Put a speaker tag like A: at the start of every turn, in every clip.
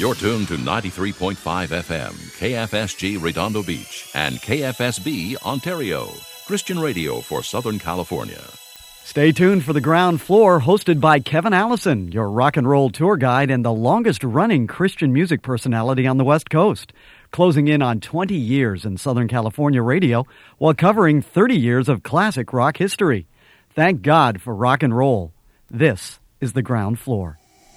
A: You're tuned to 93.5 FM, KFSG Redondo Beach, and KFSB Ontario, Christian radio for Southern California.
B: Stay tuned for The Ground Floor, hosted by Kevin Allison, your rock and roll tour guide and the longest-running Christian music personality on the West Coast, closing in on 20 years in Southern California radio while covering 30 years of classic rock history. Thank God for rock and roll. This is The Ground Floor.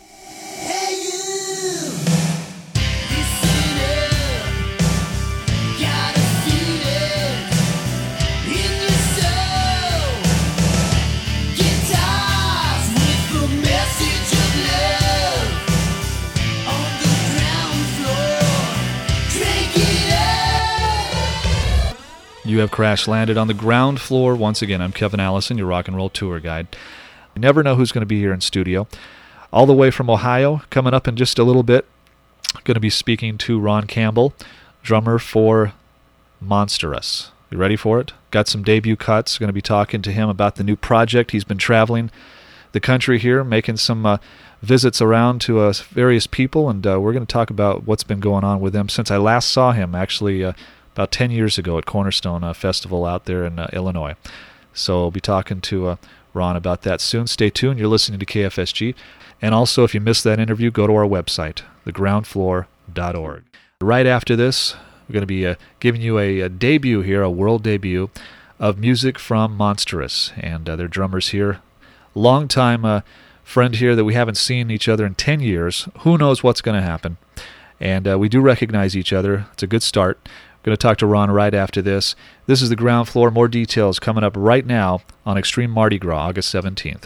C: You have crash landed on The Ground Floor. Once again, I'm Kevin Allison, your rock and roll tour guide. You never know who's going to be here in studio. All the way from Ohio, coming up in just a little bit, going to be speaking to Ron Campbell, drummer for Monstrous. You ready for it? Got some debut cuts. Going to be talking to him about the new project. He's been traveling the country here, making some visits around to various people, and we're going to talk about what's been going on with them since I last saw him, actually, about 10 years ago at Cornerstone Festival out there in Illinois. So I'll be talking to Ron about that soon. Stay tuned. You're listening to KFSG. And also, if you missed that interview, go to our website, thegroundfloor.org. Right after this, we're going to be giving you a debut here, a world debut, of music from Monstrous. And their drummer's here. Long-time friend here that we haven't seen each other in 10 years. Who knows what's going to happen? And we do recognize each other. It's a good start. Going to talk to Ron right after this. This is The Ground Floor. More details coming up right now on Extreme Mardi Gras, August 17th.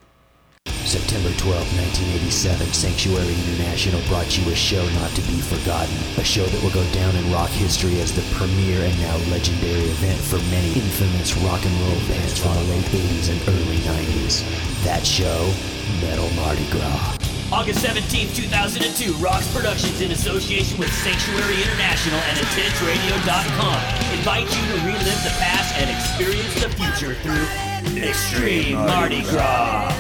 D: September 12, 1987, Sanctuary International brought you a show not to be forgotten. A show that will go down in rock history as the premier and now legendary event for many infamous rock and roll bands from the late 80s and early 90s. That show, Metal Mardi Gras.
E: August 17th, 2002, Rocks Productions in association with Sanctuary International and AttentionRadio.com invite you to relive the past and experience the future through Extreme Mardi Gras.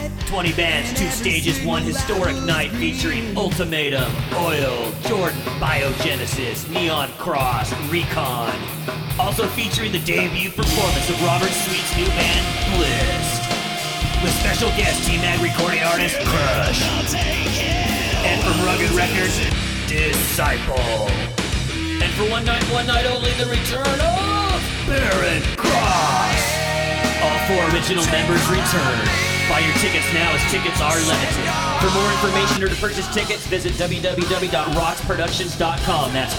E: 20 bands, 2 stages, 1 historic night featuring Ultimatum, Oil, Jordan, Biogenesis, Neon Cross, Recon. Also featuring the debut performance of Robert Sweet's new band, Bliss. With special guest T-Mag recording artist Crush. And from Rugged Records, Disciple. And for one night only, the return of Baron Cross. All 4 original members return. Buy your tickets now as tickets are limited. For more information or to purchase tickets, visit www.roxproductions.com. That's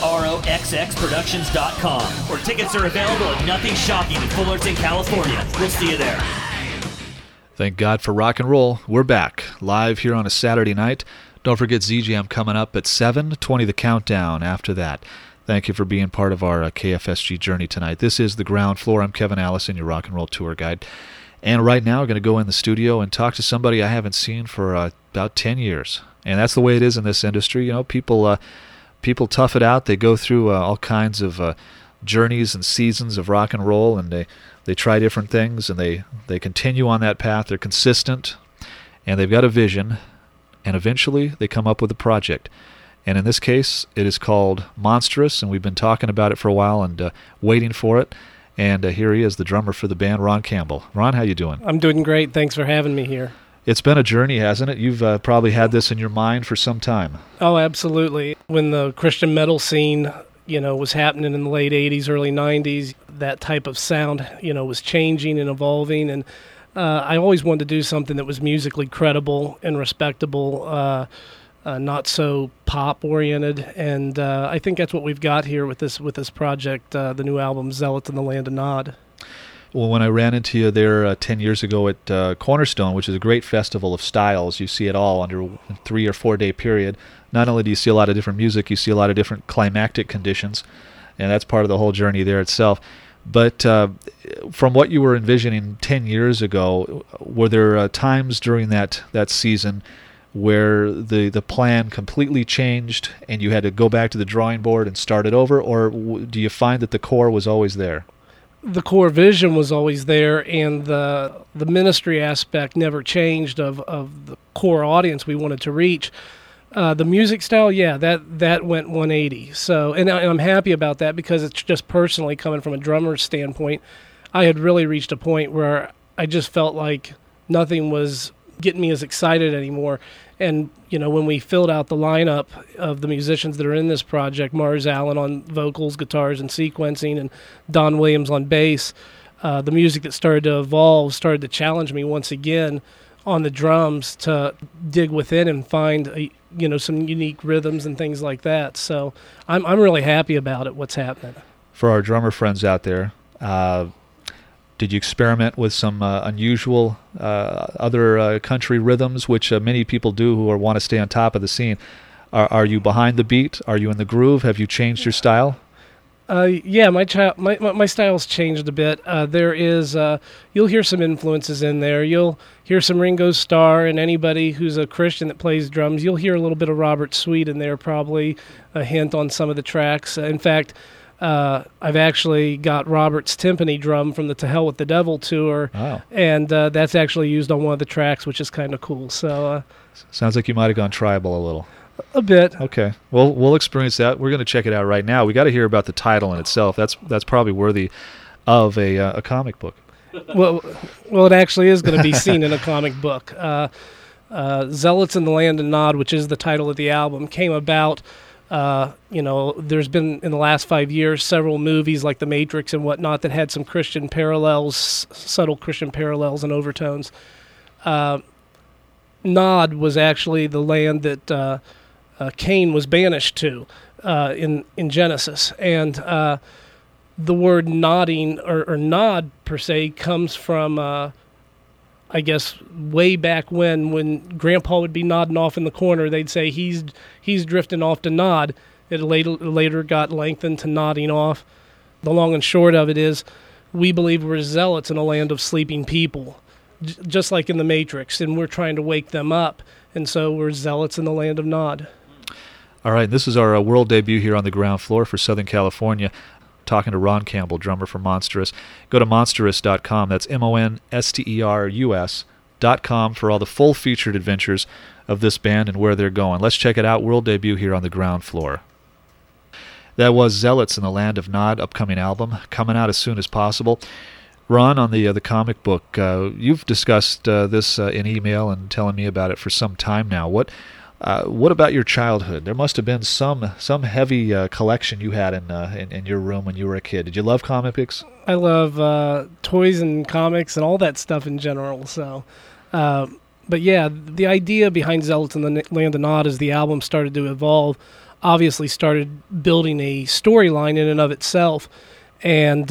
E: ROXXproductions.com. Or tickets are available at Nothing Shocking in Fullerton, California. We'll see you there.
C: Thank God for rock and roll. We're back, live here on a Saturday night. Don't forget Z-Jam coming up at 7, 20 the countdown after that. Thank you for being part of our KFSG journey tonight. This is The Ground Floor. I'm Kevin Allison, your rock and roll tour guide. And right now, we're going to go in the studio and talk to somebody I haven't seen for about 10 years. And that's the way it is in this industry. You know, people tough it out. They go through all kinds of journeys and seasons of rock and roll, and they try different things, and they continue on that path. They're consistent, and they've got a vision, and eventually they come up with a project. And in this case, it is called Monstrous, and we've been talking about it for a while and waiting for it. And here he is, the drummer for the band, Ron Campbell. Ron, how you doing?
F: I'm doing great. Thanks for having me here.
C: It's been a journey, hasn't it? You've probably had this in your mind for some time.
F: Oh, absolutely. When the Christian metal scene was happening in the late 80s, early 90s, that type of sound, was changing and evolving. And I always wanted to do something that was musically credible and respectable, not so pop-oriented. And I think that's what we've got here with this project, the new album, Zealots in the Land of Nod.
C: Well, when I ran into you there 10 years ago at Cornerstone, which is a great festival of styles, you see it all under a 3 or 4 day period. Not only do you see a lot of different music, you see a lot of different climactic conditions, and that's part of the whole journey there itself. But from what you were envisioning 10 years ago, were there times during that season where the plan completely changed and you had to go back to the drawing board and start it over, or do you find that the core was always there?
F: The core vision was always there, and the ministry aspect never changed of the core audience we wanted to reach. The music style, yeah, that went 180. So, and I'm happy about that because it's just personally coming from a drummer's standpoint. I had really reached a point where I just felt like nothing was getting me as excited anymore. And, when we filled out the lineup of the musicians that are in this project, Mars Allen on vocals, guitars, and sequencing, and Don Williams on bass, the music that started to evolve started to challenge me once again on the drums to dig within and find some unique rhythms and things like that. So I'm really happy about it, what's happening.
C: For our drummer friends out there, did you experiment with some unusual other country rhythms, which many people do who want to stay on top of the scene? Are you behind the beat? Are you in the groove? Have you changed your style?
F: Yeah, my style's changed a bit. There is, you'll hear some influences in there. You'll hear some Ringo Starr, and anybody who's a Christian that plays drums, you'll hear a little bit of Robert Sweet in there, probably a hint on some of the tracks. In fact, I've actually got Robert's timpani drum from the To Hell with the Devil tour, and that's actually used on one of the tracks, which is kind of cool. So
C: sounds like you might have gone tribal a little.
F: A bit.
C: Okay. Well, we'll experience that. We're going to check it out right now. We got to hear about the title in itself. That's probably worthy of a comic book.
F: Well, it actually is going to be seen in a comic book. Zealots in the Land of Nod, which is the title of the album, came about. There's been in the last 5 years several movies like The Matrix and whatnot that had some Christian parallels, subtle Christian parallels and overtones. Nod was actually the land that Cain was banished to in Genesis, and the word nodding or nod per se comes from I guess way back when Grandpa would be nodding off in the corner, they'd say he's drifting off to nod. It later got lengthened to nodding off. The long and short of it is, we believe we're zealots in a land of sleeping people, just like in the Matrix, and we're trying to wake them up, and so we're zealots in the land of Nod.
C: All right, this is our world debut here on the ground floor for Southern California. Talking to Ron Campbell, drummer for Monstrous. Go to monstrous.com. That's monsterus.com for all the full featured adventures of this band and where they're going. Let's check it out. World debut here on the ground floor. That was Zealots in the Land of Nod, upcoming album, coming out as soon as possible. Ron, on the comic book, you've discussed this in email and telling me about it for some time now. What about your childhood? There must have been some heavy collection you had in your room when you were a kid. Did you love comic books?
F: I love toys and comics and all that stuff in general. So, but yeah, the idea behind Zealots in the Land of Nod as the album started to evolve, obviously started building a storyline in and of itself, and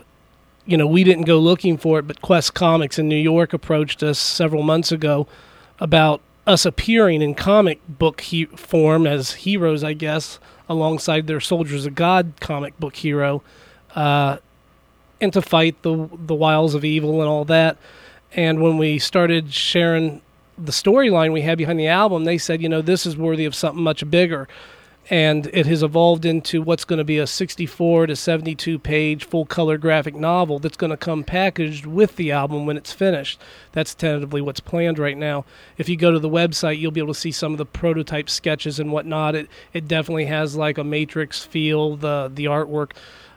F: we didn't go looking for it, but Quest Comics in New York approached us several months ago about us appearing in comic book form as heroes, I guess, alongside their Soldiers of God comic book hero, and to fight the wiles of evil and all that. And when we started sharing the storyline we had behind the album, they said, this is worthy of something much bigger. And it has evolved into what's going to be a 64 to 72-page full-color graphic novel that's going to come packaged with the album when it's finished. That's tentatively what's planned right now. If you go to the website, you'll be able to see some of the prototype sketches and whatnot. It definitely has like a Matrix feel, the artwork.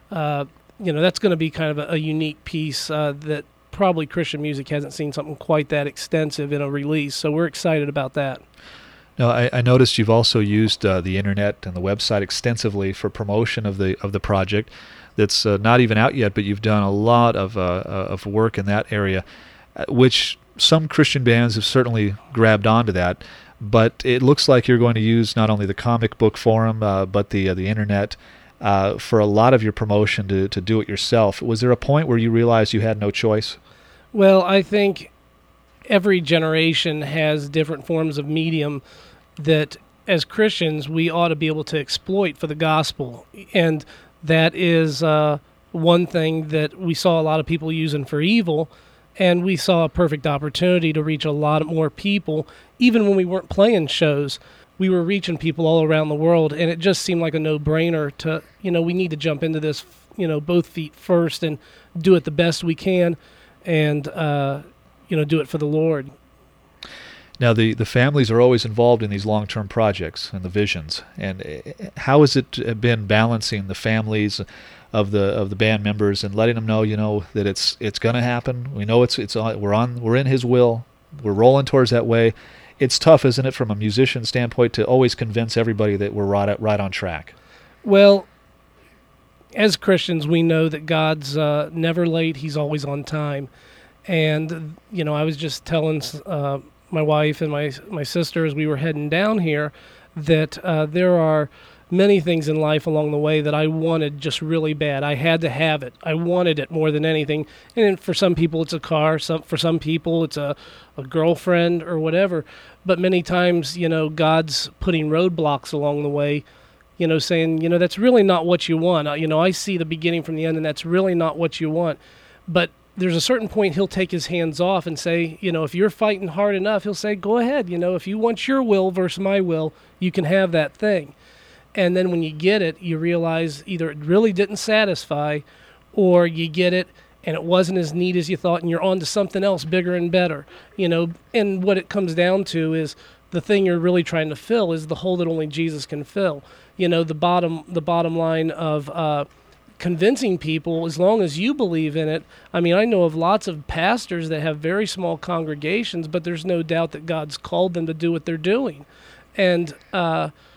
F: That's going to be kind of a unique piece that probably Christian music hasn't seen something quite that extensive in a release. So we're excited about that.
C: Now, I noticed you've also used the internet and the website extensively for promotion of the project. That's not even out yet, but you've done a lot of work in that area, which some Christian bands have certainly grabbed onto that. But it looks like you're going to use not only the comic book forum, but the internet for a lot of your promotion to do it yourself. Was there a point where you realized you had no choice?
F: Well, I think every generation has different forms of medium that as Christians we ought to be able to exploit for the gospel. And that is one thing that we saw a lot of people using for evil, and we saw a perfect opportunity to reach a lot more people. Even when we weren't playing shows, we were reaching people all around the world, and it just seemed like a no-brainer to, we need to jump into this, both feet first and do it the best we can and, do it for the Lord.
C: Now, the families are always involved in these long-term projects and the visions. And how has it been balancing the families of the band members and letting them know, that it's going to happen? We know we're in His will. We're rolling towards that way. It's tough, isn't it, from a musician standpoint, to always convince everybody that we're right on track?
F: Well, as Christians, we know that God's never late. He's always on time. And, I was just telling my wife and my sister as we were heading down here that there are many things in life along the way that I wanted just really bad. I had to have it. I wanted it more than anything. And for some people it's a car, for some people it's a girlfriend or whatever. But many times, God's putting roadblocks along the way, saying, that's really not what you want. I see the beginning from the end, and that's really not what you want. But there's a certain point He'll take His hands off and say, if you're fighting hard enough, He'll say, go ahead. If you want your will versus my will, you can have that thing. And then when you get it, you realize either it really didn't satisfy, or you get it and it wasn't as neat as you thought, and you're on to something else bigger and better. And what it comes down to is the thing you're really trying to fill is the hole that only Jesus can fill. The bottom line of convincing people, as long as you believe in it. I mean, I know of lots of pastors that have very small congregations, but there's no doubt that God's called them to do what they're doing. And